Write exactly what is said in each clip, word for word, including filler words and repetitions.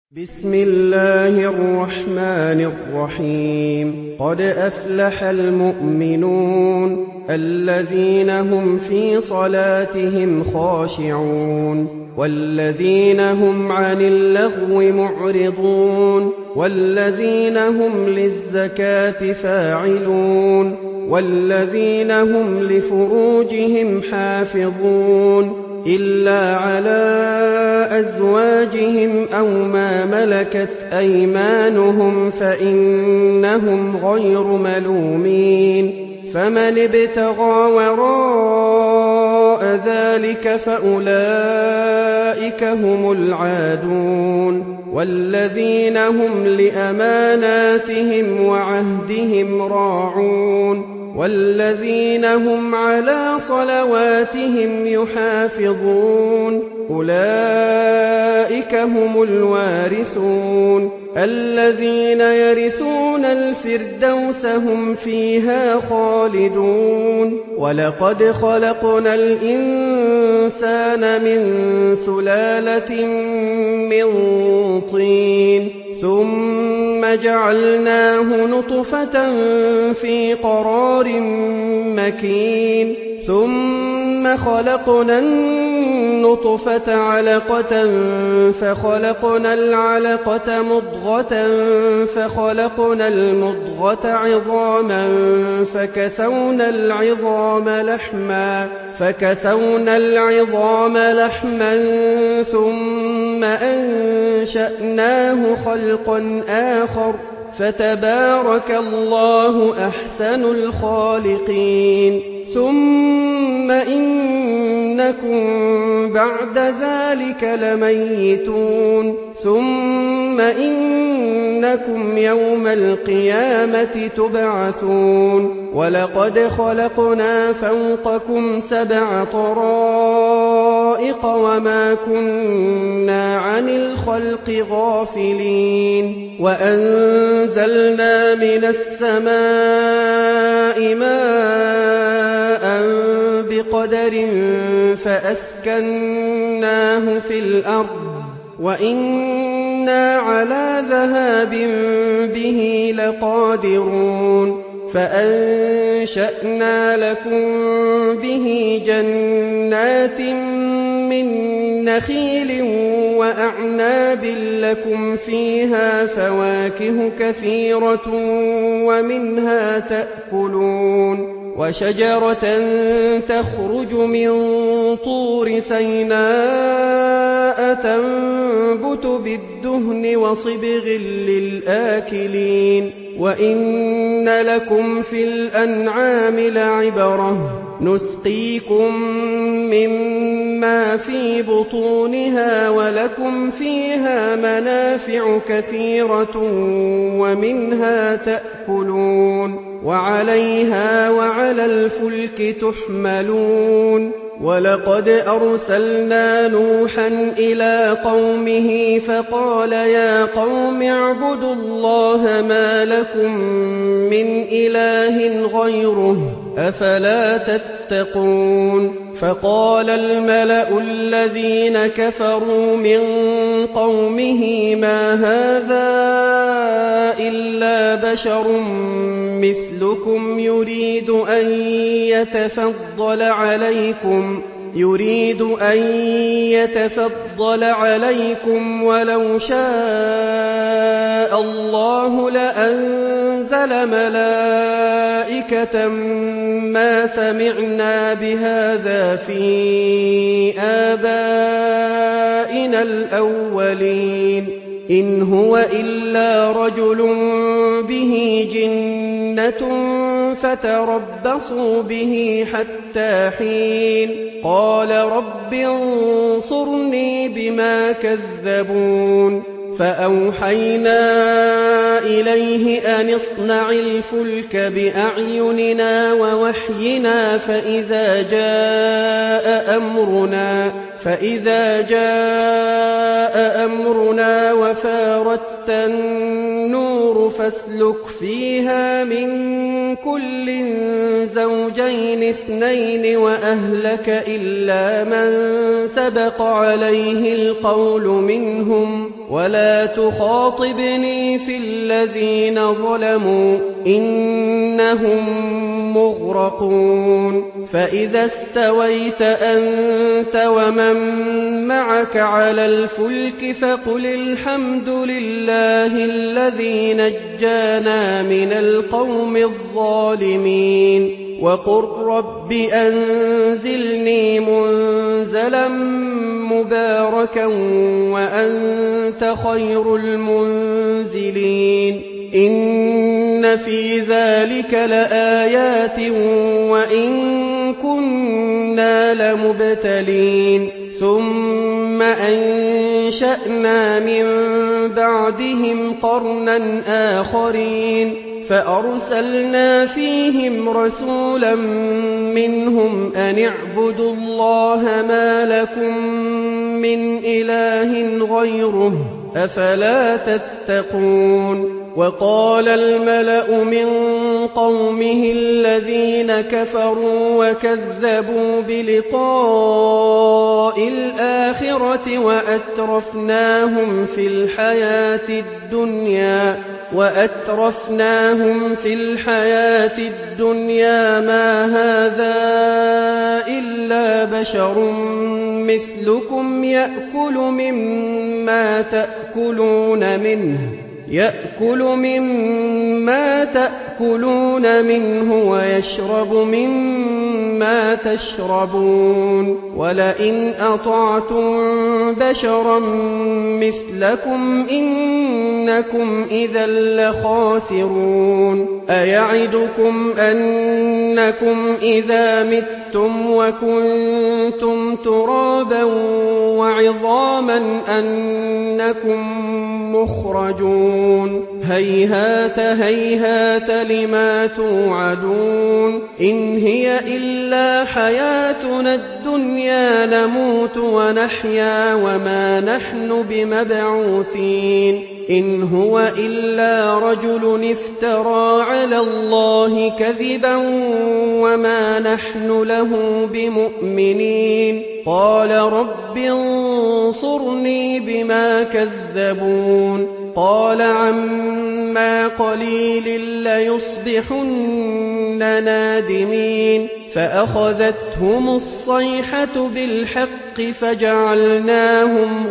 بسم الله الرحمن الرحيم قد أفلح المؤمنون الذين هم في صلاتهم خاشعون والذين هم عن اللغو معرضون والذين هم للزكاة فاعلون والذين هم لفروجهم حافظون إلا على أزواجهم أو ما ملكت أيمانهم فإنهم غير ملومين فمن ابتغى وراء ذلك فأولئك هم العادون والذين هم لأماناتهم وعهدهم راعون والذين هم على صلواتهم يحافظون أولئك هم الوارثون الذين يرثون الفردوس هم فيها خالدون ولقد خلقنا الإنسان من سلالة من طين ثم جعلناه نطفة في قرار مكين ثم خلقنا النطفة علقة فخلقنا العلقة مضغة فخلقنا المضغة عظاما فكسونا العظام لحما فكسونا العظام لحما ثم أنشأناه خلقا آخر فتبارك الله أحسن الخالقين ثم إنكم بعد ذلك لميتون ثم إنكم يوم القيامة تبعثون ولقد خلقنا فوقكم سبع طرائق وما كنا عن الخلق غافلين وأنزلنا من السماء ماء بقدر فأسكناه في الأرض وإنا على ذهاب به لقادرون فأنشأنا لكم به جنات من نخيل وأعناب لكم فيها فواكه كثيرة ومنها تأكلون وشجرة تخرج من طور سيناء تنبت بالدهن وصبغ للآكلين وإن لكم في الأنعام لعبرة نسقيكم مما في بطونها ولكم فيها منافع كثيرة ومنها تأكلون وعليها وعلى الفلك تحملون ولقد أرسلنا نوحا إلى قومه فقال يا قوم اعبدوا الله ما لكم من إله غيره أفلا تتقون فقال الملأ الذين كفروا من قومه ما هذا إلا بشر مثلكم يريد أن يتفضل عليكم يريد أن يتفضل عليكم ولو شاء الله لأنزل ملائكة ما سمعنا بهذا في آبائنا الأولين إن هو إلا رجل به جنة فتربصوا به حتى حين قال رب انصرني بما كذبون فأوحينا إليه أن اصنع الفلك بأعيننا ووحينا فإذا جاء أمرنا فإذا جاء أمرنا وفارت النور فاسلك فيها من كل زوجين اثنين وأهلك إلا من سبق عليه القول منهم ولا تخاطبني في الذين ظلموا إنهم مغرقون فإذا استويت أنت ومن معك على الفلك فقل الحمد لله الذي نجانا من القوم الظالمين وقل رب أنزلني منزلا مباركا وأنت خير المنزلين إن في ذلك لآيات وإن كنا لمبتلين ثم أنشأنا من بعدهم قرنا آخرين فأرسلنا فيهم رسولا منهم أن اعبدوا الله ما لكم من إله غيره أفلا تتقون وقال الملأ من قومه الذين كفروا وكذبوا بلقاء الآخرة وأترفناهم في الحياة الدنيا وأترفناهم في الحياة الدنيا ما هذا إلا بشر مثلكم يأكل مما تأكلون منه يأكل مما تأكلون منه ويشرب مما تشربون ولئن أطعتم بشرا مثلكم إنكم إذا لخاسرون أيعدكم أنكم إذا متم وكنتم ترابا وعظاما أنكم مخرجون هيهات هيهات لما توعدون إن هي إلا حياتنا الدنيا نموت ونحيا وما نحن بمبعوثين إن هو إلا رجل افترى على الله كذبا وما نحن له بمؤمنين قال رب انصرني بما كذبون قال عما قليل ليصبحن نادمين فأخذتهم الصيحة بالحق فجعلناهم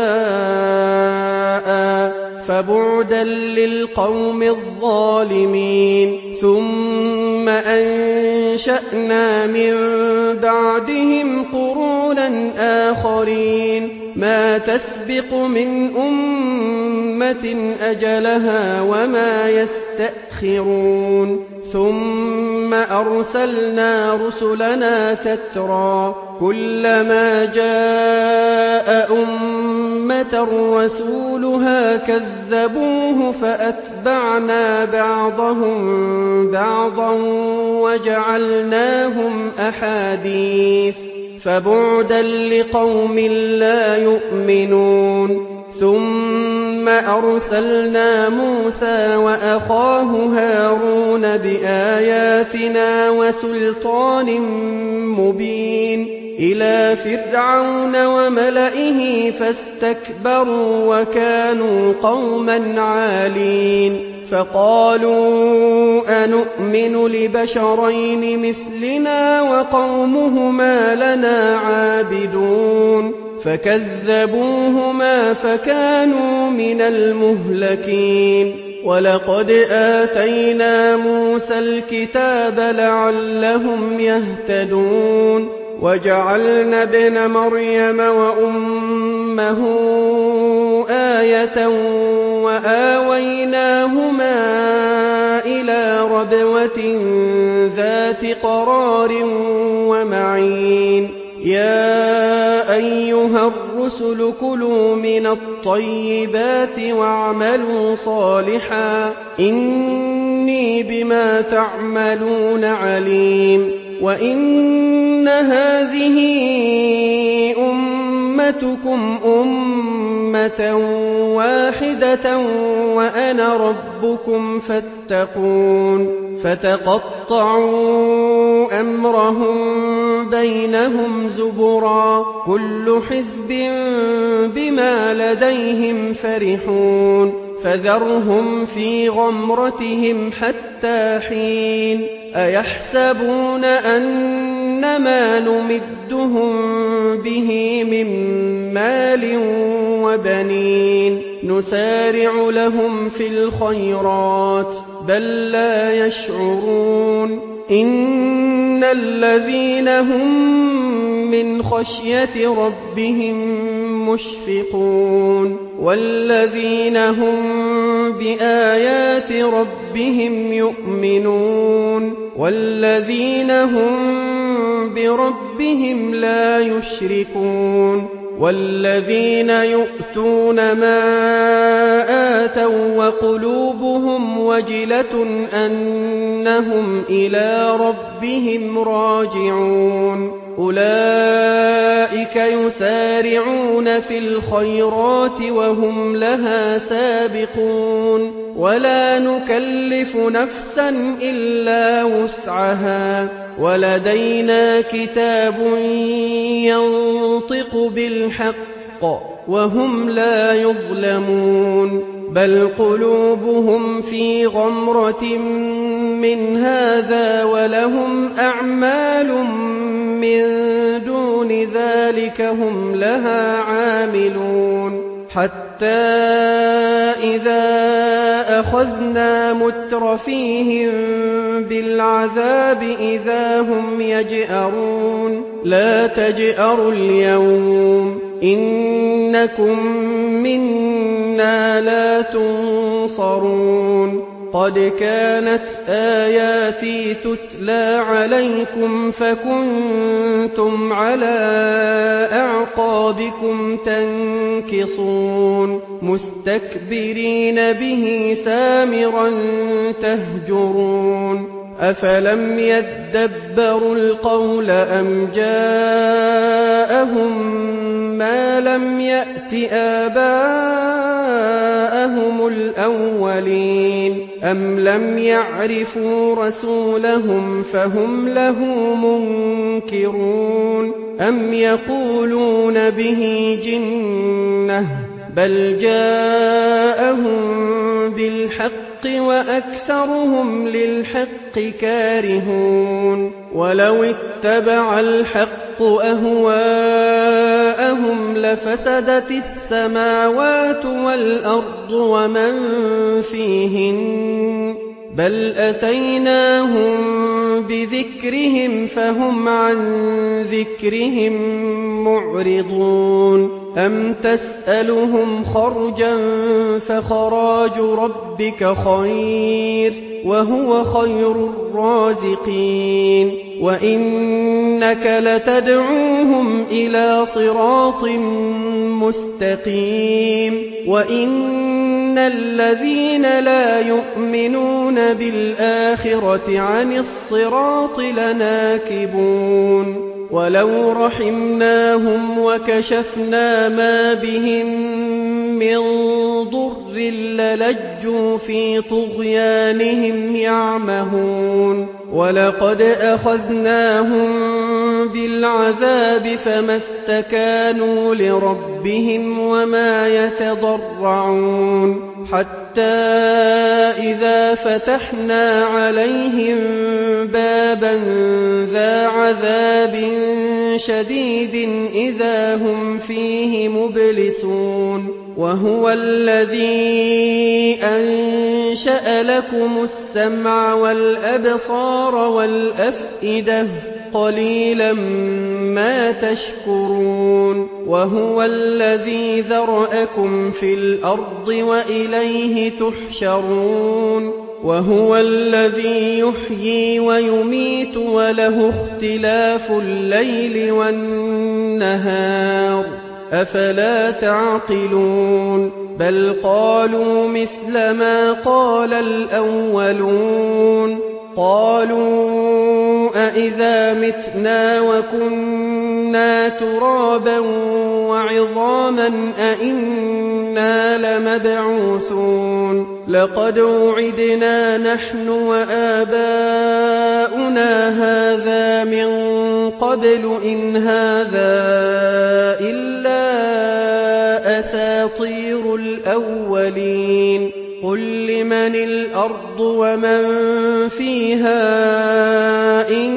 غثاء فبعدا للقوم الظالمين ثم أنشأنا من بعدهم قرونا آخرين ما تسبق من أمة أجلها وما يستأخرون ثم أرسلنا رسلنا تترى كلما جاء أمة رسولها كذبوه فأتبعنا بعضهم بعضا وجعلناهم أحاديث فبعدا لقوم لا يؤمنون ثم أرسلنا موسى وأخاه هارون بآياتنا وسلطان مبين إلى فرعون وملئه فاستكبروا وكانوا قوما عالين فقالوا أنؤمن لبشرين مثلنا وقومهما لنا عابدون فكذبوهما فكانوا من المهلكين ولقد آتينا موسى الكتاب لعلهم يهتدون وجعلنا ابن مريم وأمه آية وآويناهما إلى ربوة ذات قرار ومعين يا أيها الرسل كلوا من الطيبات واعملوا صالحا إني بما تعملون عليم وإن هذه أمتكم أمة واحدة وأنا ربكم فاتقون فتقطعوا أَمْرَهُم بَيْنَهُمْ زُبُرًا ۖ كُلُّ حِزْبٍ بِمَا لَدَيْهِمْ فَرِحُونَ فَذَرْهُمْ فِي غَمْرَتِهِمْ حَتَّىٰ حِينٍ أَيَحْسَبُونَ أَنَّمَا نُمِدُّهُم بِهِ مِن مَّالٍ وَبَنِينَ نُسَارِعُ لَهُمْ فِي الْخَيْرَاتِ بَل لَّا يَشْعُرُونَ إِنَّ الَّذِينَ هُم مِّنْ خَشْيَةِ رَبِّهِم مُّشْفِقُونَ وَالَّذِينَ هُم بِآيَاتِ رَبِّهِمْ يُؤْمِنُونَ وَالَّذِينَ هُم بِرَبِّهِمْ لَا يُشْرِكُونَ وَالَّذِينَ يُؤْتُونَ مَا آتَوا وَّقُلُوبُهُمْ وَجِلَةٌ أَنَّهُمْ إِلَىٰ رَبِّهِمْ راجعون أُولَٰئِكَ يُسَارِعُونَ فِي الْخَيْرَاتِ وَهُمْ لَهَا سَابِقُونَ وَلَا نُكَلِّفُ نَفْسًا إِلَّا وُسْعَهَا وَلَدَيْنَا كِتَابٌ يَنطِقُ بِالْحَقِّ وَهُمْ لَا يُظْلَمُونَ بَلْ قُلُوبُهُمْ فِي غَمْرَةٍ مِّنْ هَٰذَا وَلَهُمْ أَعْمَالٌ مِّن دُونِ ذَٰلِكَ هُمْ لَهَا عَامِلُونَ حَتَّىٰ إِذَا أَخَذْنَا مُتْرَفِيهِم بِالْعَذَابِ إِذَا هُمْ يَجْأَرُونَ لَا تَجْأَرُوا الْيَوْمَ إِنَّكُم مِّنَّا لَا تُنصَرُونَ قَدْ كَانَتْ آيَاتِي تُتْلَىٰ عَلَيْكُمْ فَكُنتُمْ عَلَىٰ أَعْقَابِكُمْ تَنكِصُونَ مُسْتَكْبِرِينَ بِهِ سَامِرًا تَهْجُرُونَ أَفَلَمْ يَدَّبَّرُوا الْقَوْلَ أَمْ جَاءَهُم مَّا لَمْ يَأْتِ آبَاءَهُمُ الْأَوَّلِينَ أَمْ لَمْ يَعْرِفُوا رَسُولَهُمْ فَهُمْ لَهُ مُنكِرُونَ أَمْ يَقُولُونَ بِهِ جِنَّةٌ بَلْ جَاءَهُم بِالْحَقِّ وَأَكْثَرُهُمْ لِلْحَقِّ كَارِهُونَ وَلَوِ اتَّبَعَ الْحَقُّ أَهْوَاءَهُمْ لَفَسَدَتِ السَّمَاوَاتُ وَالْأَرْضُ وَمَن فِيهِنَّ بَلْ أَتَيْنَاهُم بِذِكْرِهِمْ فَهُمْ عَن ذِكْرِهِم مُّعْرِضُونَ أَمْ تَسْأَلُهُمْ خَرْجًا فَخَرَاجُ رَبِّكَ خَيْرٌ وَهُوَ خَيْرُ الرَّازِقِينَ وَإِنَّكَ لَتَدْعُوهُمْ إِلَىٰ صِرَاطٍ مُّسْتَقِيمٍ وَإِنَّ الَّذِينَ لَا يُؤْمِنُونَ بِالْآخِرَةِ عَنِ الصِّرَاطِ لَنَاكِبُونَ وَلَوْ رَحِمْنَاهُمْ وَكَشَفْنَا مَا بِهِم مِّن ضُرٍّ لَّلَجُّوا فِي طُغْيَانِهِمْ يَعْمَهُونَ وَلَقَدْ أَخَذْنَاهُم بِالْعَذَابِ فَمَا اسْتَكَانُوا لِرَبِّهِمْ وَمَا يَتَضَرَّعُونَ حَتَّىٰ إِذَا فَتَحْنَا عَلَيْهِم بَابًا ذَا عَذَابٍ شَدِيدٍ إِذَا هُمْ فِيهِ مُبْلِسُونَ وَهُوَ الَّذِي أَنشَأَ لَكُمُ السَّمْعَ وَالْأَبْصَارَ وَالْأَفْئِدَةَ قَلِيلًا مَّا تَشْكُرُونَ وَهُوَ الَّذِي ذَرَأَكُمْ فِي الْأَرْضِ وَإِلَيْهِ تُحْشَرُونَ وَهُوَ الَّذِي يُحْيِي وَيُمِيتُ وَلَهُ اخْتِلَافُ اللَّيْلِ وَالنَّهَارِ أَفَلَا تَعْقِلُونَ بَلْ قَالُوا مِثْلَ مَا قَالَ الْأَوَّلُونَ قَالُوا أَإِذَا مِتْنَا وَكُنَّا تُرَابًا وَعِظَامًا أَإِنَّا إِنَّا لَمَبْعُوثُونَ لَقَدْ وُعِدْنَا نَحْنُ وَآبَاؤُنَا هَٰذَا مِن قَبْلُ إِنْ هَٰذَا إِلَّا أَسَاطِيرُ الْأَوَّلِينَ قُل لِّمَنِ الْأَرْضُ وَمَن فِيهَا إِن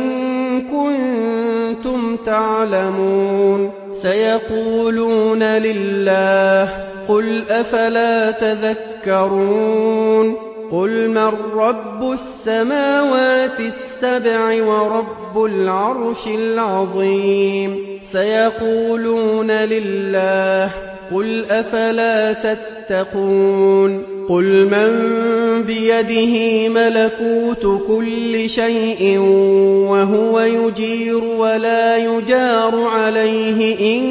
كُنتُمْ تَعْلَمُونَ سَيَقُولُونَ لِلَّهِ قُلْ أَفَلَا تَذَكَّرُونَ قُلْ مَن رَّبُّ السَّمَاوَاتِ السَّبْعِ وَرَبُّ الْعَرْشِ الْعَظِيمِ سَيَقُولُونَ لِلَّهِ قُلْ أَفَلَا تَتَّقُونَ قُلْ مَن بِيَدِهِ مَلَكُوتُ كُلِّ شَيْءٍ وَهُوَ يُجِيرُ وَلَا يُجَارُ عَلَيْهِ إِن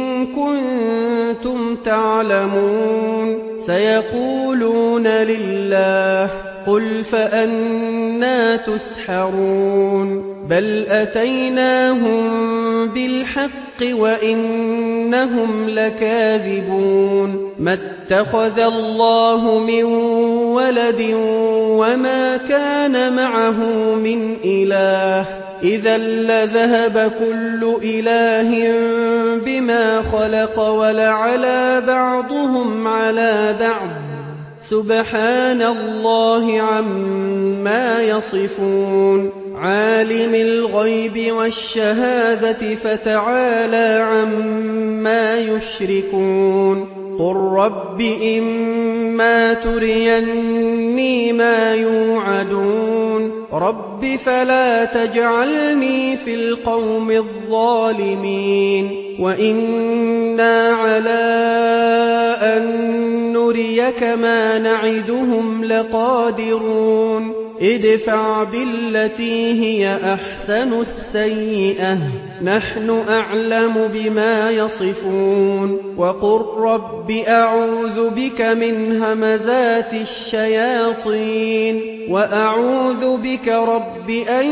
كُنتُمْ تَعْلَمُونَ سَيَقُولُونَ لِلَّهِ قُلْ فَأَنَّىٰ تُسْحَرُونَ بَلْ أَتَيْنَاهُم بِالْحَقِّ وَإِنَّهُمْ لَكَاذِبُونَ مَا اتَّخَذَ اللَّهُ مِن وَلَدٍ وَمَا كَانَ مَعَهُ مِنْ إِلَٰهٍ إِذًا لَّذَهَبَ كُلُّ إِلَٰهٍ بِمَا خَلَقَ وَلَعَلَا بَعْضُهُمْ عَلَىٰ بَعْضٍ سُبْحَانَ اللَّهِ عَمَّا يَصِفُونَ عَالِمِ الْغَيْبِ وَالشَّهَادَةِ فَتَعَالَىٰ عَمَّا يُشْرِكُونَ قُل رَّبِّ إِمَّا تُرِيَنِّي مَا يُوعَدُونَ رَبِّ فَلَا تَجْعَلْنِي فِي الْقَوْمِ الظَّالِمِينَ وَإِنَّا عَلَىٰ أَن نُّرِيَكَ مَا نَعِدُهُمْ لَقَادِرُونَ ادْفَعْ بِالَّتِي هِيَ أَحْسَنُ السَّيِّئَةَ نَحْنُ أَعْلَمُ بِمَا يَصِفُونَ وَقُل رَّبِّ أَعُوذُ بِكَ مِنْ هَمَزَاتِ الشَّيَاطِينِ وَأَعُوذُ بِكَ رَبِّ أَن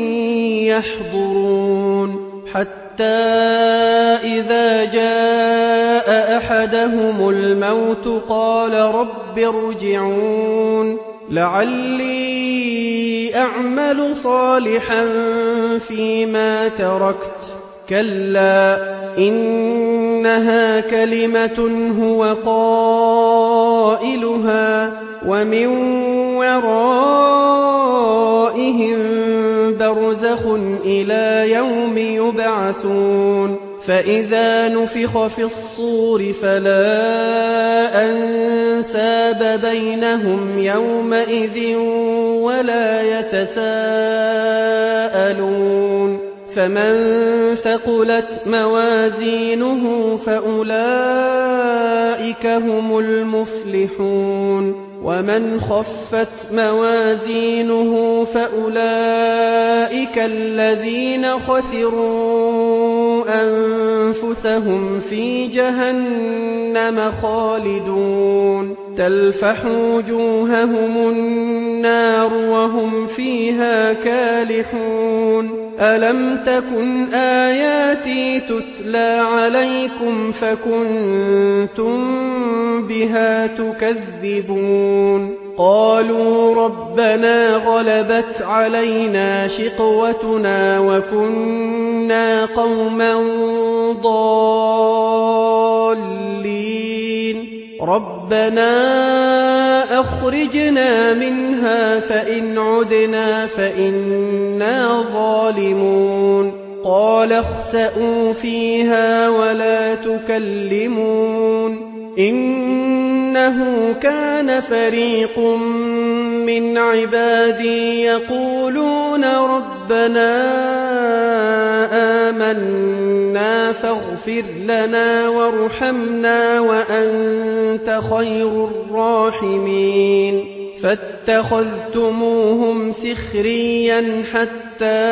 يَحْضُرُونِ حَتَّىٰ إِذَا جَاءَ أَحَدَهُمُ الْمَوْتُ قَالَ رَبِّ ارْجِعُونِ لَعَلِّي أَعْمَلُ صَالِحًا فِيمَا تَرَكْتُ كَلَّا إِنَّهَا كَلِمَةٌ هُوَ قَائِلُهَا وَمِن وَرَائِهِم بَرْزَخٌ إِلَىٰ يَوْمِ يُبْعَثُونَ فَإِذَا نُفِخَ فِي الصُّورِ فَلَا أَنسَابَ بَيْنَهُمْ يَوْمَئِذٍ وَلَا يَتَسَاءَلُونَ فَمَن ثَقُلَتْ مَوَازِينُهُ فَأُولَٰئِكَ هُمُ الْمُفْلِحُونَ وَمَنْ خَفَّتْ مَوَازِينُهُ فَأُولَٰئِكَ الَّذِينَ خَسِرُوا أَنفُسَهُمْ فِي جَهَنَّمَ خَالِدُونَ تَلْفَحُ وُجُوهَهُمُ النَّارُ وَهُمْ فِيهَا كَالِحُونَ أَلَمْ تَكُنْ آيَاتِي تُتْلَىٰ عَلَيْكُمْ فَكُنتُم بِهَا تُكَذِّبُونَ قَالُوا رَبَّنَا غَلَبَتْ عَلَيْنَا شِقْوَتُنَا وَكُنَّا قَوْمًا ضَالِّينَ رَبَّنَا أَخْرِجْنَا مِنْهَا فَإِنْ عُدْنَا فَإِنَّا ظَالِمُونَ قَالَ اخْسَئُوا فِيهَا وَلَا تُكَلِّمُونِ إِنَّهُ كَانَ فَرِيقٌ مِّنْ عِبَادِي يَقُولُونَ رَبَّنَا آمَنَّا فَاغْفِرْ لَنَا وَارْحَمْنَا وَأَنتَ خَيْرُ الرَّاحِمِينَ فَاتَّخَذْتُمُوهُمْ سِخْرِيًّا حَتَّىٰ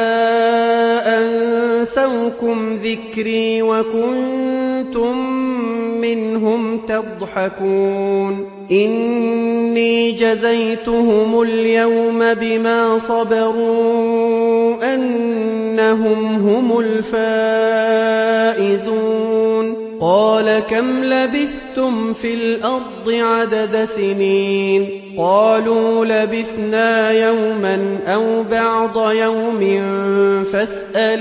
أَنسَوْكُمْ ذِكْرِي وَكُنتُم مِّنْهُمْ تَضْحَكُونَ إِنِّي جَزَيْتُهُمُ الْيَوْمَ بِمَا صَبَرُوا أَنَّهُمْ هُمُ الْفَائِزُونَ قَالَ كَمْ لَبِثْتُمْ فِي الْأَرْضِ عَدَدَ سِنِينَ قَالُوا لَبِثْنَا يَوْمًا أَوْ بَعْضَ يَوْمٍ فَاسْأَلِ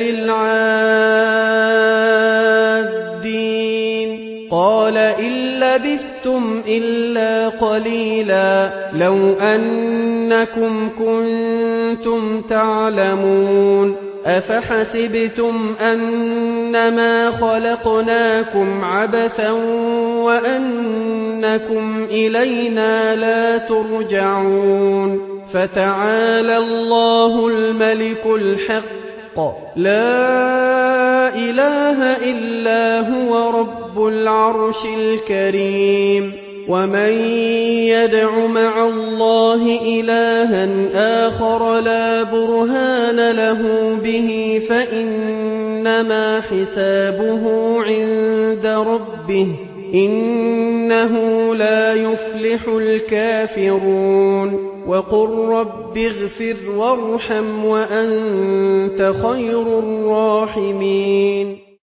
الْعَادِّينَ قَالَ إِن لَّبِثْتُمْ إِلَّا قَلِيلًا لَّوْ أَنَّكُمْ كُنتُمْ تَعْلَمُونَ أَفَحَسِبْتُمْ أَنَّمَا خَلَقْنَاكُمْ عَبَثًا وَأَنَّكُمْ إِلَيْنَا لَا تُرْجَعُونَ فَتَعَالَى اللَّهُ الْمَلِكُ الْحَقُّ لَا إِلَٰهَ إِلَّا هُوَ رَبُّ الْعَرْشِ الْكَرِيمِ وَمَن يَدْعُ مَعَ اللَّهِ إِلَٰهًا آخَرَ لَا بُرْهَانَ لَهُ بِهِ فَإِنَّمَا حِسَابُهُ عِندَ رَبِّهِ إِنَّهُ لَا يُفْلِحُ الْكَافِرُونَ وَقُل رَّبِّ اغْفِرْ وَارْحَمْ وَأَنتَ خَيْرُ الرَّاحِمِينَ